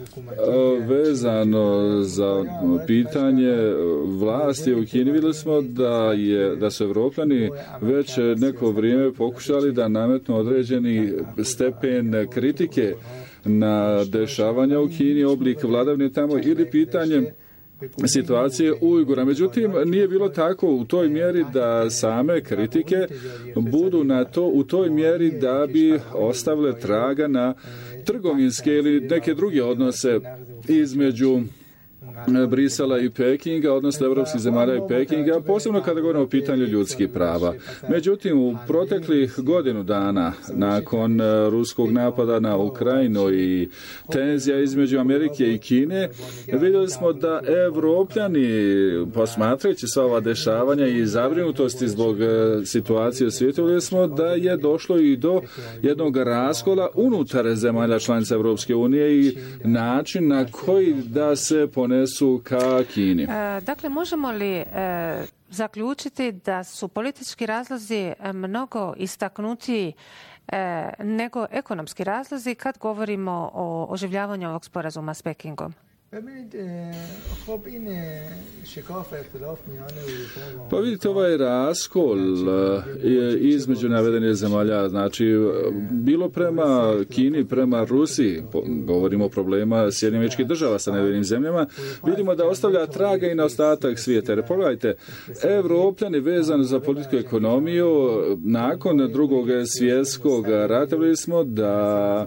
Speaker 1: vezano za pitanje vlasti u Kini vidjeli smo da, je, da su Evropljani već neko vrijeme pokušali da nametnu određeni stepen kritike na dešavanja u Kini, oblik vladavine tamo ili pitanje situacije Ujgura. Međutim, nije bilo tako u toj mjeri da same kritike budu na to u toj mjeri da bi ostavile traga na trgovinske ili neke druge odnose između Brisela i Pekinga, odnosno evropskih zemalja i Pekinga, posebno kada govorimo o pitanju ljudskih prava. Međutim, u proteklih godinu dana, nakon ruskog napada na Ukrajinu i tenzija između Amerike i Kine, vidjeli smo da Evropljani, posmatrajući sva ova dešavanja i zabrinutosti zbog situacije u svijetu, vidjeli smo da je došlo i do jednog raskola unutar zemalja članica Evropske unije i način na koji da se ponesu su ka Kini.
Speaker 10: E, dakle, možemo li e, zaključiti da su politički razlozi mnogo istaknutiji e, nego ekonomski razlozi kad govorimo o oživljavanju ovog sporazuma s Pekingom?
Speaker 1: Pa vidite, ovaj raskol između navedenih zemalja, znači bilo prema Kini, prema Rusiji, govorimo o problema Sjedinjenih Američkih Država sa navedenim zemljama, vidimo da ostavlja traga i na ostatak svijeta. Jer pogledajte, Evropljani vezani za politiku i ekonomiju, nakon drugog svjetskog rata vidjeli smo da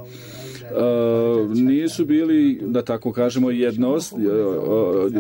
Speaker 1: Uh, nisu bili, da tako kažemo, jednost, uh, uh,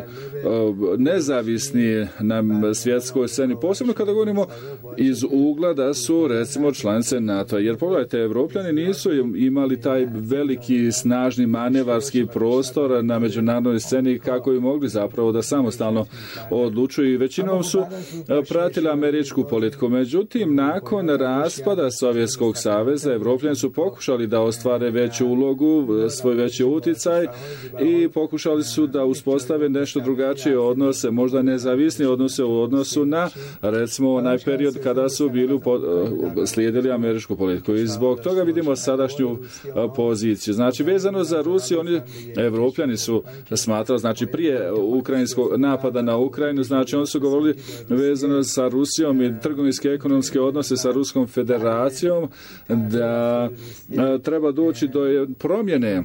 Speaker 1: nezavisni na svjetskoj sceni, posebno kada govorimo iz ugla da su recimo članice NATO. Jer pogledajte, Evropljani nisu imali taj veliki snažni manevarski prostor na međunarodnoj sceni kako bi mogli zapravo da samostalno odlučuju i većinom su pratili američku politiku. Međutim, nakon raspada Sovjetskog saveza, Evropljani su pokušali da ostvare veću ulogu, svoj veći uticaj i pokušali su da uspostave nešto drugačije odnose, možda nezavisni odnose u odnosu na, recimo, onaj period kada su bili slijedili američku politiku. I zbog toga vidimo sadašnju poziciju. Znači, vezano za Rusiju, oni Evropljani su smatrali, znači prije ukrajinskog napada na Ukrajinu, znači oni su govorili vezano sa Rusijom i trgovinske ekonomske odnose sa Ruskom federacijom, da treba doći do promjene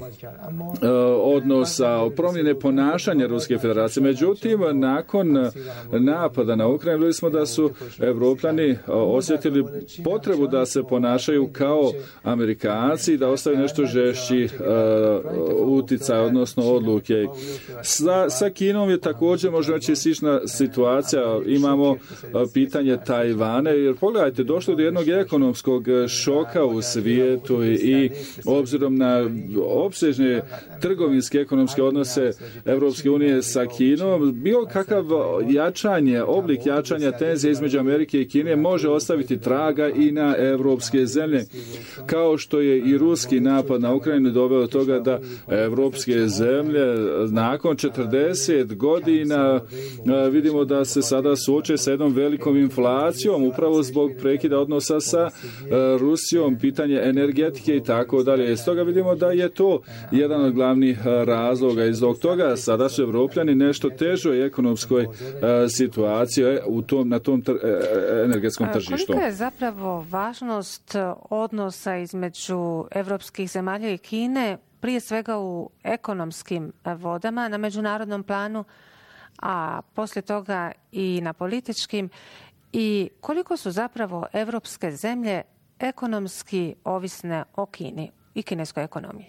Speaker 1: odnosa, promjene ponašanja Ruske federacije. Međutim, nakon napada na Ukrajinu vidjeli smo da su Evropljani osjetili potrebu da se ponašaju kao Amerikanci i da ostaju nešto žešći uh, uticaj, odnosno odluke. Sa, sa Kinom je također možda reći slična situacija. Imamo uh, pitanje Tajvana, jer pogledajte, došlo do jednog ekonomskog šoka u svijetu i, i obzirom na opsežne trgovinske ekonomske odnose Evropske unije sa Kinom, bilo kakav jačanje, oblik jačanja tenzije između Amerike i Kine može ostaviti traga i na evropske zemlje. Kao što je i ruski napad na Ukrajinu doveo do toga da evropske zemlje nakon četrdeset godina vidimo da se sada suoče sa jednom velikom inflacijom upravo zbog prekida odnosa sa Rusijom, pitanje energetike i tako dalje. Stoga vidimo da je to jedan od glavnih razloga i zbog toga sada su Evropljani nešto težoj ekonomskoj situaciji u tom, na tom tr- energetskom tržištu.
Speaker 10: Kolika je zapravo važnost odnosa između evropskih zemalja i Kine, prije svega u ekonomskim vodama na međunarodnom planu, a poslije toga i na političkim, i koliko su zapravo evropske zemlje ekonomski ovisne o Kini i kineskoj ekonomiji?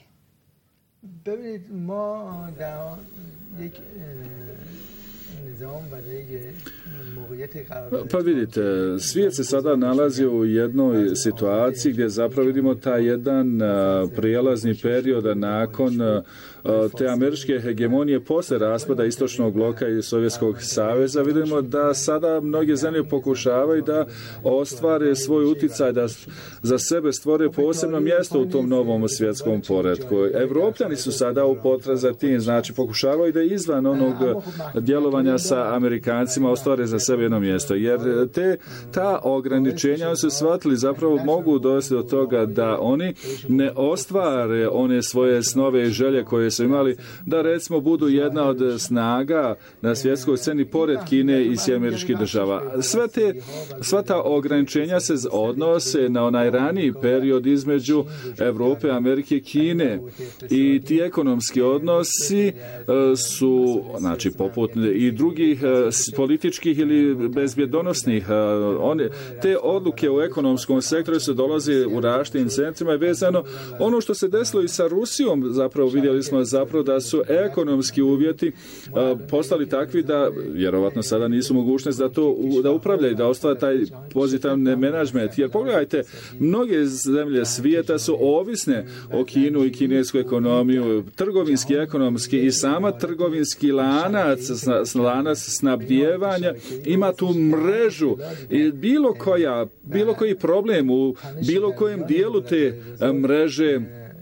Speaker 1: Pa vidite, svijet se sada nalazi u jednoj situaciji gdje zapravo vidimo taj jedan prijelazni period nakon te američke hegemonije posle raspada istočnog bloka i Sovjetskog saveza, vidimo da sada mnoge zemlje pokušavaju da ostvare svoj uticaj, da za sebe stvore posebno mjesto u tom novom svjetskom poretku. Evropljani su sada u potrazi za tim, znači pokušavaju da izvan onog djelovanja sa Amerikancima ostvare za sebe jedno mjesto, jer te, ta ograničenja su shvatili zapravo mogu dovesti do toga da oni ne ostvare one svoje snove i želje koje su imali, da recimo budu jedna od snaga na svjetskoj sceni pored Kine i Sjedinjenih Američkih Država. Sve te, sva ta ograničenja se odnose na onaj raniji period između Europe, Amerike i Kine i ti ekonomski odnosi su, znači poput i drugih političkih ili bezbjedonosnih, one, te odluke u ekonomskom sektoru se dolaze u različitim centrima i vezano ono što se desilo i sa Rusijom, zapravo vidjeli smo zapravo da su ekonomski uvjeti postali takvi da vjerovatno sada nisu mogućnost da to da upravljaju, da ostvari taj pozitivan menadžment. Jer pogledajte, mnoge zemlje svijeta su ovisne o Kinu i kinesku ekonomiju, trgovinski, ekonomski i sama trgovinski lanac, lanac snabdijevanja ima tu mrežu i bilo koja, bilo koji problem u bilo kojem dijelu te mreže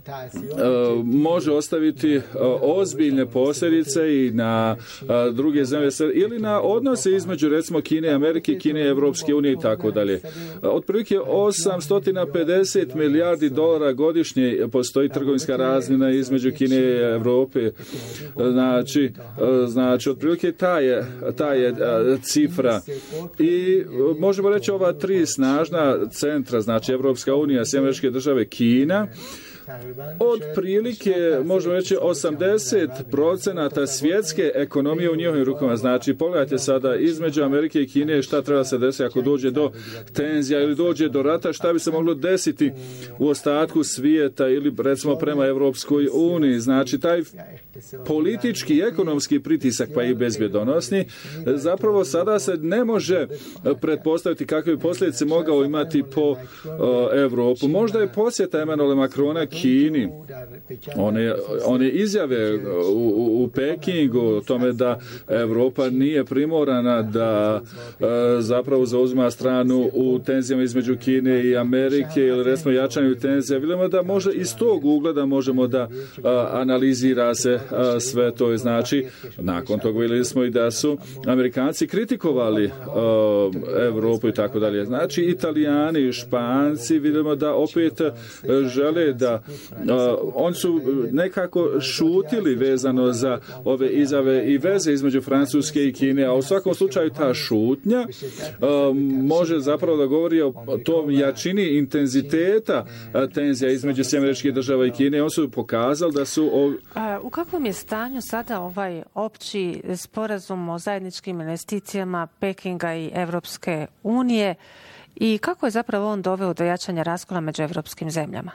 Speaker 1: može ostaviti ozbiljne posljedice i na druge zemlje ili na odnose između recimo Kine i Amerike, Kine i Evropske unije i tako dalje. Otprilike osamsto pedeset milijardi dolara godišnje postoji trgovinska razmjena između Kine i Europe. Znači, znači otprilike ta je, ta je cifra. I možemo reći ova tri snažna centra, znači Evropska unija, Sjedinjene Američke Države, Kina, od prilike, možemo reći, osamdeset procenata svjetske ekonomije u njihovim rukama. Znači, pogledajte sada između Amerike i Kine šta treba se desiti ako dođe do tenzija ili dođe do rata, šta bi se moglo desiti u ostatku svijeta ili recimo prema Evropskoj uniji. Znači, taj politički i ekonomski pritisak, pa i bezbjedonosni, zapravo sada se ne može pretpostaviti kakve posljedice mogao imati po uh, Evropu. Možda je posjeta Emmanuela Macrona Kini, one, one izjave u, u, u Pekingu o tome da Europa nije primorana da e, zapravo zauzima stranu u tenzijama između Kine i Amerike ili recimo jačanju tenzija. Vidimo da može iz tog ugleda možemo da a, analizira se a, sve to. Znači, nakon toga vidjeli smo i da su Amerikanci kritikovali a, Europu i tako dalje. Znači, Italijani i Španci vidimo da opet a, žele da Uh, oni su nekako šutili vezano za ove izjave i veze između Francuske i Kine, a u svakom slučaju ta šutnja uh, može zapravo da govori o tom jačini intenziteta uh, tenzija između Sjedinjenih Američkih Država i Kine. Oni su pokazali da su... O...
Speaker 10: A, u kakvom je stanju sada ovaj opći sporazum o zajedničkim investicijama Pekinga i Evropske unije i kako je zapravo on doveo do jačanja raskola među evropskim zemljama?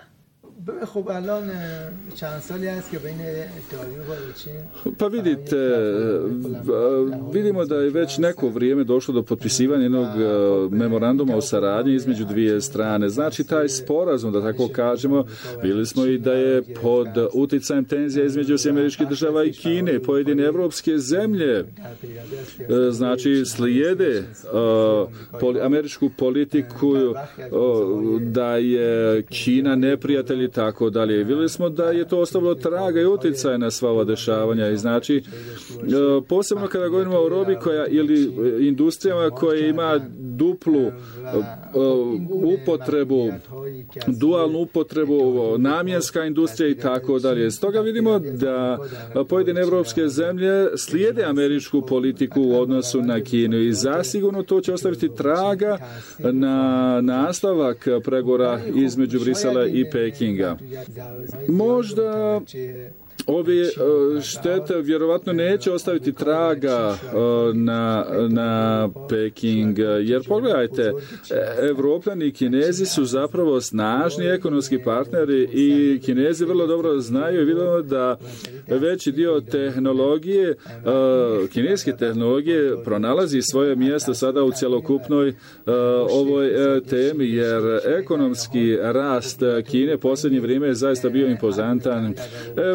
Speaker 1: Pa vidite, vidimo da je već neko vrijeme došlo do potpisivanja jednog memoranduma o saradnji između dvije strane. Znači, taj sporazum, da tako kažemo, vidjeli smo i da je pod uticajem tenzija između Sjedinjenih Američkih Država i Kine. Pojedine evropske zemlje, znači, slijede uh, američku politiku uh, da je Kina neprijatelj tako dalje. Vidjeli smo da je to ostavilo traga i utjecaj na sva ova dešavanja i znači posebno kada govorimo o robi koja ili industrijama koje ima duplu upotrebu, dualnu upotrebu, namjenska industrija i tako dalje. Stoga vidimo da pojedine evropske zemlje slijede američku politiku u odnosu na Kinu i zasigurno to će ostaviti traga na nastavak pregovora između Brisela i Pekinga. Možda ove štete vjerovatno neće ostaviti traga na, na Peking, jer pogledajte, Evropljani i Kinezi su zapravo snažni ekonomski partneri i Kinezi vrlo dobro znaju i vidimo da veći dio tehnologije, kineske tehnologije pronalazi svoje mjesto sada u cjelokupnoj ovoj temi, jer ekonomski rast Kine posljednje vrijeme je zaista bio impozantan. Evropljani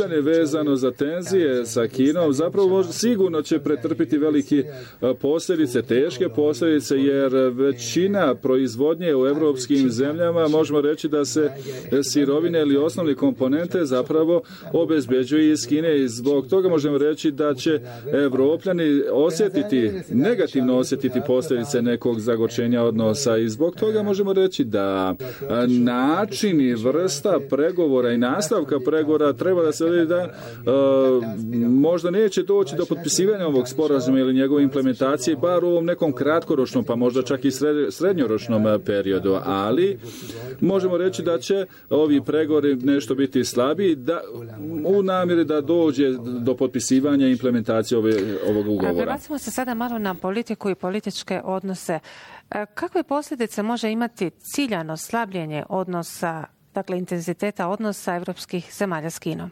Speaker 1: pitanje vezano za tenzije sa Kinom zapravo sigurno će pretrpiti veliki posljedice, teške posljedice, jer većina proizvodnje u europskim zemljama možemo reći da se sirovine ili osnovne komponente zapravo obezbeđuju iz Kine i zbog toga možemo reći da će Evropljani osjetiti, negativno osjetiti posljedice nekog zagorčenja odnosa i zbog toga možemo reći da način i vrsta pregovora i nastavka pregovora treba da se vidi da uh, možda neće doći do potpisivanja ovog sporazuma ili njegove implementacije, bar u ovom nekom kratkoročnom, pa možda čak i srednjoročnom periodu, ali možemo reći da će ovi pregovori nešto biti slabiji da, u namjeri da dođe do potpisivanja i implementacije ove, ovog ugovora.
Speaker 10: Prebacimo se sada malo na politiku i političke odnose. Kakve posljedice može imati ciljano slabljenje odnosa, dakle intenziteta odnosa evropskih zemalja s Kinom?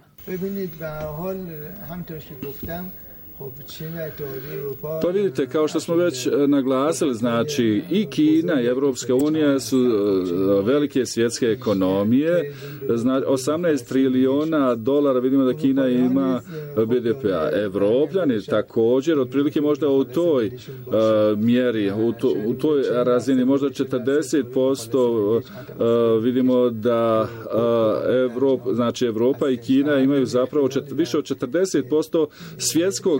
Speaker 1: Pa vidite, kao što smo već naglasili, znači i Kina i Evropska unija su velike svjetske ekonomije, znači osamnaest trilijuna dolara, vidimo da Kina ima B D P-a. Evropljani također, otprilike možda u toj uh, mjeri, u, to, u toj razini, možda četrdeset posto uh, vidimo da uh, Evrop, znači Evropa i Kina imaju zapravo čet, više od četrdeset posto svjetskog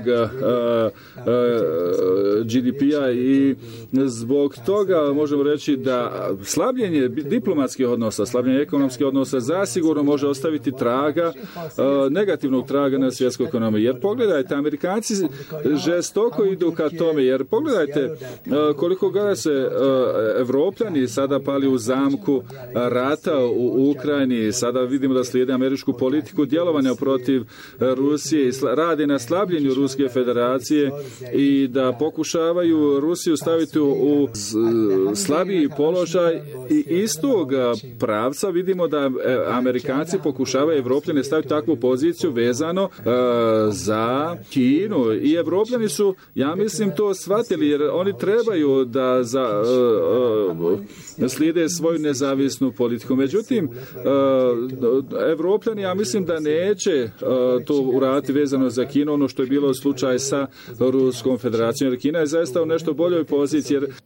Speaker 1: G D P-a i zbog toga možemo reći da slabljenje diplomatskih odnosa, slabljenje ekonomskih odnosa zasigurno može ostaviti traga, negativnog traga na svjetsku ekonomiju. Jer pogledajte, Amerikanci žestoko idu ka tome, jer pogledajte koliko gara se Evropljani sada pali u zamku rata u Ukrajini, sada vidimo da slijede američku politiku djelovanja protiv Rusije i radi na slabljenju Ruske federacije i da pokušavaju Rusiju staviti u slabiji položaj i iz tog pravca vidimo da Amerikanci pokušavaju Evropljane staviti takvu poziciju vezano uh, za Kinu i Evropljani su, ja mislim, to shvatili jer oni trebaju da za, uh, uh, slijede svoju nezavisnu politiku. Međutim, uh, Evropljani, ja mislim da neće uh, to uraditi vezano za Kinu, ono što je bilo slučaj sa Ruskom federacijom, jer Kina je zaista u nešto boljoj poziciji. Jer...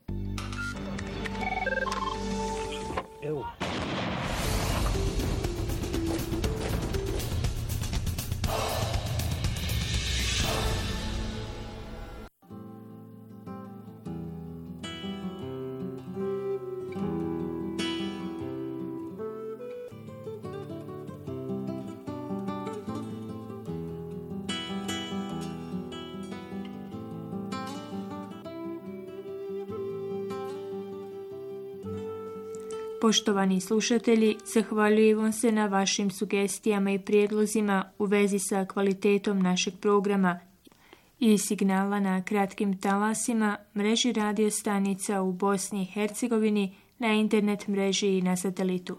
Speaker 13: Poštovani slušatelji, zahvaljujemo se na vašim sugestijama i prijedlozima u vezi sa kvalitetom našeg programa i signala na kratkim talasima, mreži radio stanica u Bosni i Hercegovini, na internet mreži i na satelitu.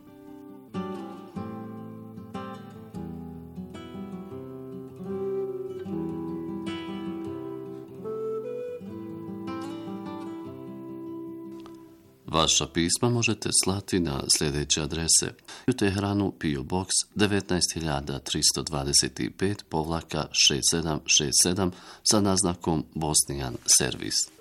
Speaker 14: Vaša pisma možete slati na sljedeće adrese: u Teheranu P O Box devetnaest hiljada tristo dvadeset pet šezdeset sedam šezdeset sedam sa naznakom Bosnian Servis.